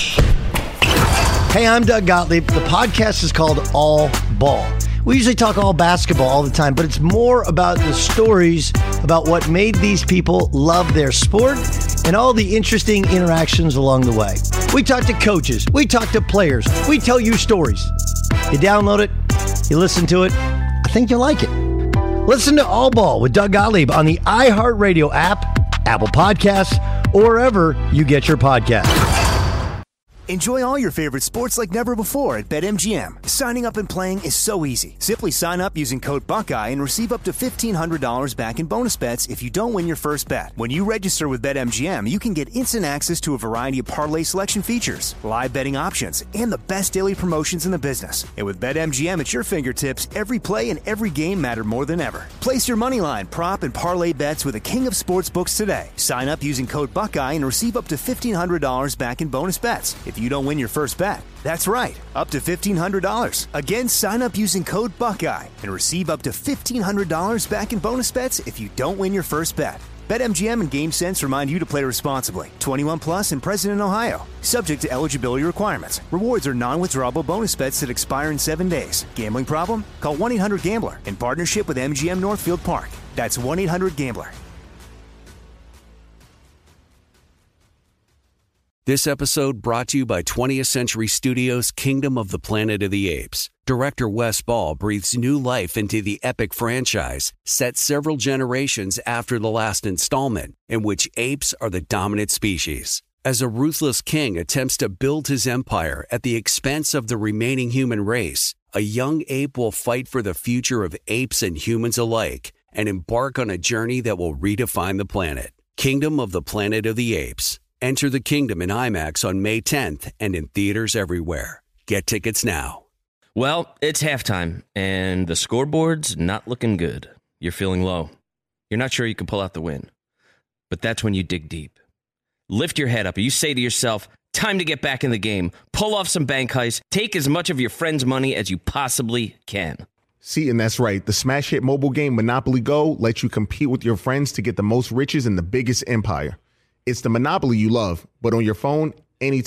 Hey, I'm Doug Gottlieb. The podcast is called All Ball. We usually talk all basketball all the time, but it's more about the stories about what made these people love their sport and all the interesting interactions along the way. We talk to coaches. We talk to players. We tell you stories. You download it. You listen to it. I think you'll like it. Listen to All Ball with Doug Gottlieb on the iHeartRadio app, Apple Podcasts, or wherever you get your podcasts. Enjoy all your favorite sports like never before at BetMGM. Signing up and playing is so easy. Simply sign up using code Buckeye and receive up to $1,500 back in bonus bets if you don't win your first bet. When you register with BetMGM, you can get instant access to a variety of parlay selection features, live betting options, and the best daily promotions in the business. And with BetMGM at your fingertips, every play and every game matter more than ever. Place your moneyline, prop, and parlay bets with the king of sportsbooks today. Sign up using code Buckeye and receive up to $1,500 back in bonus bets if you don't win your first bet. That's right, up to $1,500. Again, sign up using code Buckeye and receive up to $1,500 back in bonus bets if you don't win your first bet. BetMGM and GameSense remind you to play responsibly. 21 plus and present in Ohio. Subject to eligibility requirements. Rewards are non-withdrawable bonus bets that expire in 7 days. Gambling problem? Call 1-800-GAMBLER in partnership with MGM Northfield Park. That's 1-800-GAMBLER. This episode brought to you by 20th Century Studios' Kingdom of the Planet of the Apes. Director Wes Ball breathes new life into the epic franchise, set several generations after the last installment, in which apes are the dominant species. As a ruthless king attempts to build his empire at the expense of the remaining human race, a young ape will fight for the future of apes and humans alike and embark on a journey that will redefine the planet. Kingdom of the Planet of the Apes. Enter the kingdom in IMAX on May 10th and in theaters everywhere. Get tickets now. Well, it's halftime, and the scoreboard's not looking good. You're feeling low. You're not sure you can pull out the win. But that's when you dig deep. Lift your head up, and you say to yourself, time to get back in the game. Pull off some bank heists. Take as much of your friend's money as you possibly can. See, and that's right. The smash hit mobile game Monopoly Go lets you compete with your friends to get the most riches in the biggest empire. It's the Monopoly you love, but on your phone, anytime,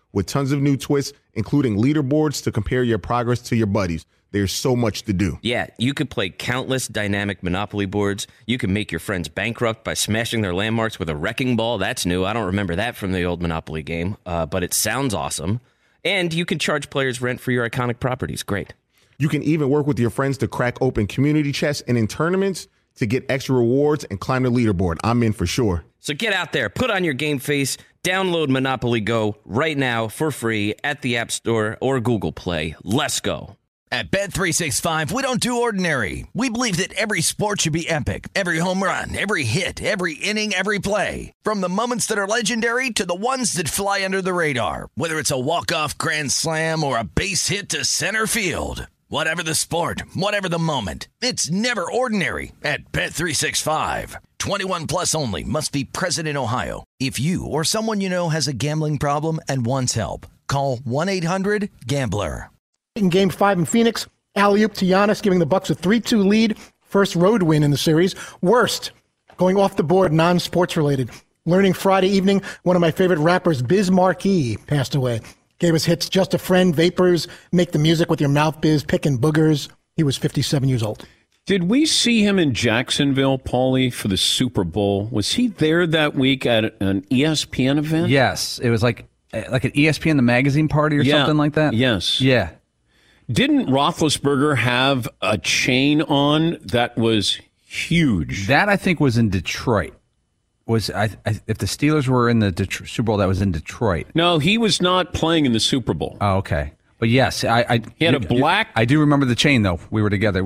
with tons of new twists, including leaderboards to compare your progress to your buddies. There's so much to do. Yeah, you could play countless dynamic Monopoly boards. You can make your friends bankrupt by smashing their landmarks with a wrecking ball. That's new. I don't remember that from the old Monopoly game, but it sounds awesome. And you can charge players rent for your iconic properties. Great. You can even work with your friends to crack open community chests and in tournaments to get extra rewards and climb the leaderboard. I'm in for sure. So get out there, put on your game face, download Monopoly Go right now for free at the App Store or Google Play. Let's go. At Bet365, we don't do ordinary. We believe that every sport should be epic. Every home run, every hit, every inning, every play. From the moments that are legendary to the ones that fly under the radar. Whether it's a walk-off grand slam or a base hit to center field. Whatever the sport, whatever the moment, it's never ordinary at Bet365. 21 plus only. Must be present in Ohio. If you or someone you know has a gambling problem and wants help, call 1-800-GAMBLER. In Game 5 in Phoenix, alley-oop to Giannis, giving the Bucks a 3-2 lead. First road win in the series. Worst, going off the board, non-sports related. Learning Friday evening, one of my favorite rappers, Biz Markie, passed away. Gave us hits Just a Friend, Vapors, Make the Music with Your Mouth Biz, Pickin' Boogers. He was 57 years old. Did we see him in Jacksonville, Paulie, for the Super Bowl? Was he there that week at an ESPN event? Yes. It was like an ESPN, the magazine party or something like that? Yes. Yeah. Didn't Roethlisberger have a chain on that was huge? That, I think, was in Detroit. If the Steelers were in the Super Bowl, that was in Detroit. No, he was not playing in the Super Bowl. Oh, okay. But yes, he had a black. I do remember the chain though. We were together.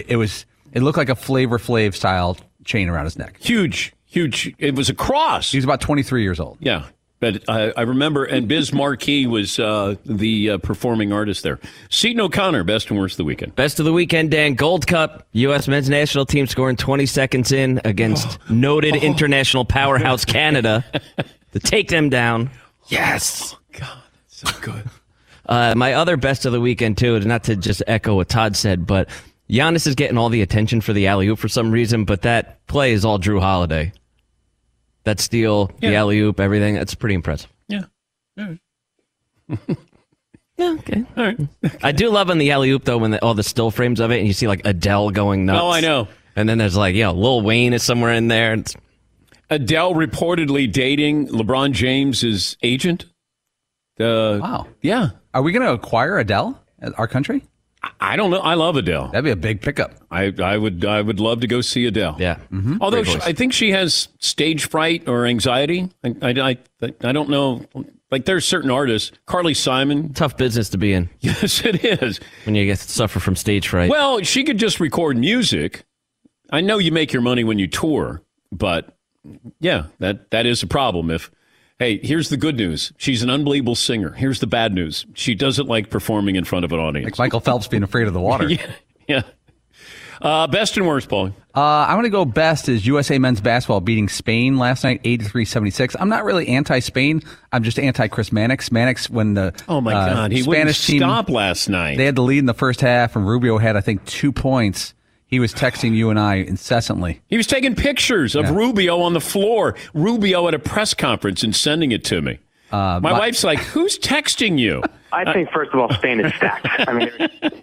It looked like a Flavor Flav style chain around his neck. Huge. It was a cross. He was about 23 years old. Yeah. But I remember, and Biz Markie was the performing artist there. Seton O'Connor, best and worst of the weekend. Best of the weekend, Dan. Gold Cup, U.S. men's national team scoring 20 seconds in against noted international powerhouse Canada to take them down. Yes. Oh, God, so good. My other best of the weekend, too, not to just echo what Todd said, but Giannis is getting all the attention for the alley-oop for some reason, but that play is all Drew Holiday. That steal, the alley-oop, everything, that's pretty impressive. Yeah. All right. Yeah, okay. All right. I do love on the alley-oop, though, when all the still frames of it, and you see, like, Adele going nuts. Oh, I know. And then there's, like, Lil Wayne is somewhere in there. It's... Adele reportedly dating LeBron James's agent. Wow. Yeah. Are we going to acquire Adele at our country? I don't know. I love Adele. That'd be a big pickup. I would love to go see Adele. Yeah. Mm-hmm. Although I think she has stage fright or anxiety. I don't know. Like there's certain artists, Carly Simon. Tough business to be in. Yes, it is. When you suffer from stage fright. Well, she could just record music. I know you make your money when you tour, but yeah, that is a problem. Hey, here's the good news. She's an unbelievable singer. Here's the bad news. She doesn't like performing in front of an audience. Like Michael Phelps being afraid of the water. Yeah. Best and worst, Paul. I'm going to go best is USA men's basketball beating Spain last night, 83-76. I'm not really anti-Spain. I'm just anti-Chris Mannix. Mannix, when the oh my God, he Spanish wouldn't team stop last night. They had the lead in the first half, and Rubio had, I think, 2 points. He was texting you and I incessantly. He was taking pictures of Rubio on the floor, Rubio at a press conference, and sending it to me. My wife's like, who's texting you? I think, first of all, Spain is stacked. I mean,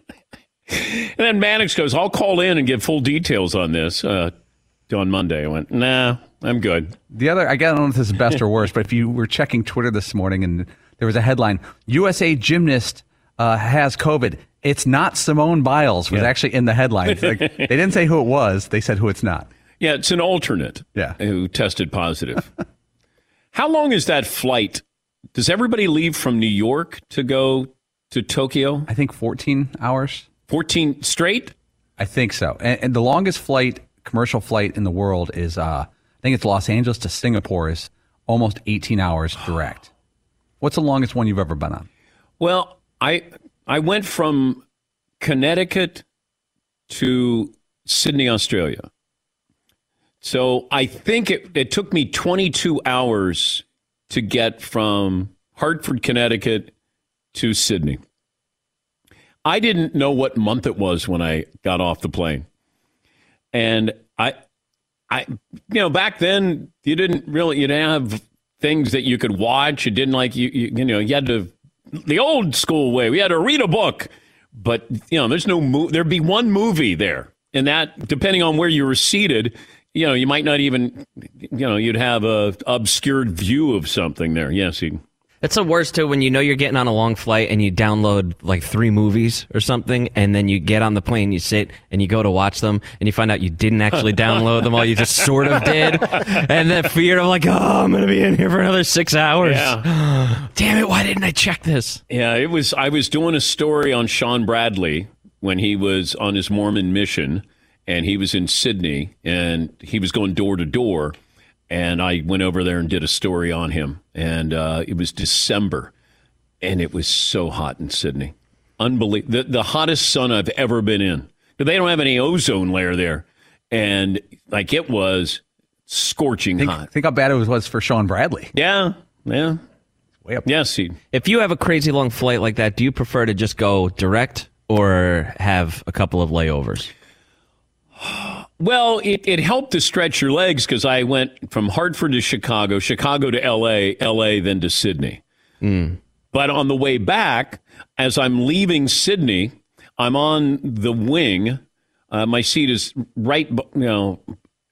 and then Mannix goes, I'll call in and give full details on this on Monday. I went, nah, I'm good. I don't know if this is best or worst, but if you were checking Twitter this morning and there was a headline, USA gymnast has COVID. It's not Simone Biles was actually in the headlines. Like, they didn't say who it was. They said who it's not. Yeah, it's an alternate who tested positive. How long is that flight? Does everybody leave from New York to go to Tokyo? I think 14 hours. 14 straight? I think so. And the longest commercial flight in the world is, I think it's Los Angeles to Singapore is almost 18 hours direct. What's the longest one you've ever been on? Well, I went from Connecticut to Sydney, Australia. So I think it took me 22 hours to get from Hartford, Connecticut to Sydney. I didn't know what month it was when I got off the plane. And I back then you didn't have things that you could watch. It didn't like you had to the old school way. We had to read a book, but there's no there'd be one movie there, and that depending on where you were seated, you might not even you'd have a obscured view of something there. Yes, It's the worst, too, when you're getting on a long flight and you download like 3 movies or something, and then you get on the plane, you sit, and you go to watch them, and you find out you didn't actually download them all, you just sort of did. And that fear of like, I'm going to be in here for another 6 hours. Yeah. Damn it, why didn't I check this? Yeah, I was doing a story on Sean Bradley when he was on his Mormon mission, and he was in Sydney, and he was going door to door. And I went over there and did a story on him. And it was December. And it was so hot in Sydney. Unbelievable. The hottest sun I've ever been in. But they don't have any ozone layer there. And like it was scorching hot. Think how bad it was for Sean Bradley. Yeah. Way up. Yes. If you have a crazy long flight like that, do you prefer to just go direct or have a couple of layovers? Well, it helped to stretch your legs because I went from Hartford to Chicago to L.A., then to Sydney. But on the way back, as I'm leaving Sydney, I'm on the wing. My seat is right, on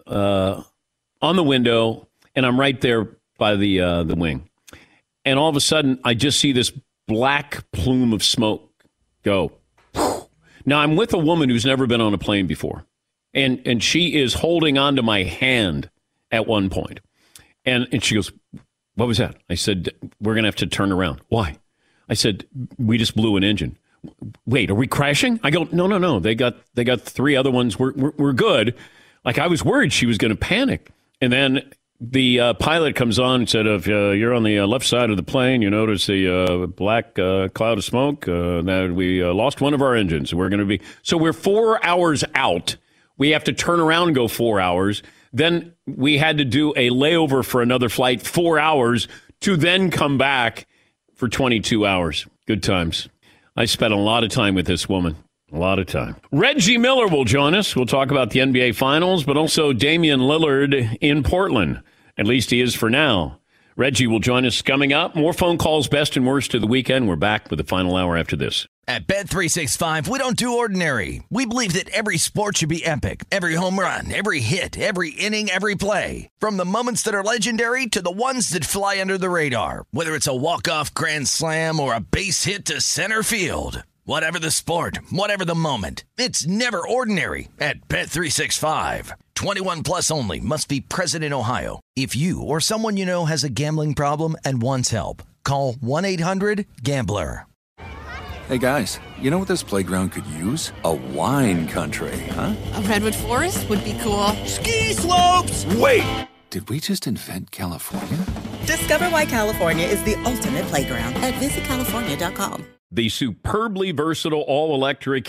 the window, and I'm right there by the wing. And all of a sudden, I just see this black plume of smoke go. Now, I'm with a woman who's never been on a plane before. And she is holding on to my hand at one point. And she goes, what was that? I said, we're going to have to turn around. Why? I said, we just blew an engine. Wait, are we crashing? I go, no. They got 3 other ones. We're good. Like I was worried she was going to panic. And then the pilot comes on and said, if you're on the left side of the plane, you notice the black cloud of smoke, that we lost one of our engines. So we're 4 hours out. We have to turn around and go 4 hours. Then we had to do a layover for another flight, 4 hours, to then come back for 22 hours. Good times. I spent a lot of time with this woman. A lot of time. Reggie Miller will join us. We'll talk about the NBA Finals, but also Damian Lillard in Portland. At least he is for now. Reggie will join us coming up. More phone calls, best and worst of the weekend. We're back with the final hour after this. At Bet365, we don't do ordinary. We believe that every sport should be epic. Every home run, every hit, every inning, every play. From the moments that are legendary to the ones that fly under the radar. Whether it's a walk-off grand slam or a base hit to center field. Whatever the sport, whatever the moment. It's never ordinary at Bet365. 21 plus only. Must be present in Ohio. If you or someone you know has a gambling problem and wants help, call 1-800-GAMBLER. Hey guys, you know what this playground could use? A wine country, huh? A redwood forest would be cool. Ski slopes! Wait! Did we just invent California? Discover why California is the ultimate playground at visitcalifornia.com. The superbly versatile all-electric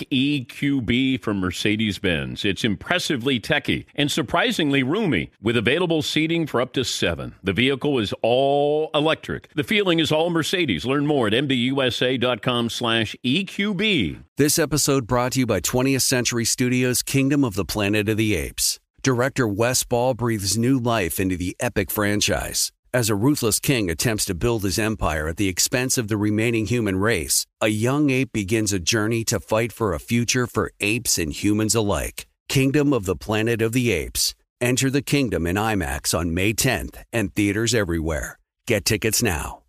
EQB from Mercedes-Benz. It's impressively techy and surprisingly roomy with available seating for up to 7. The vehicle is all electric. The feeling is all Mercedes. Learn more at mbusa.com/EQB. This episode brought to you by 20th Century Studios' Kingdom of the Planet of the Apes. Director Wes Ball breathes new life into the epic franchise. As a ruthless king attempts to build his empire at the expense of the remaining human race, a young ape begins a journey to fight for a future for apes and humans alike. Kingdom of the Planet of the Apes. Enter the kingdom in IMAX on May 10th and theaters everywhere. Get tickets now.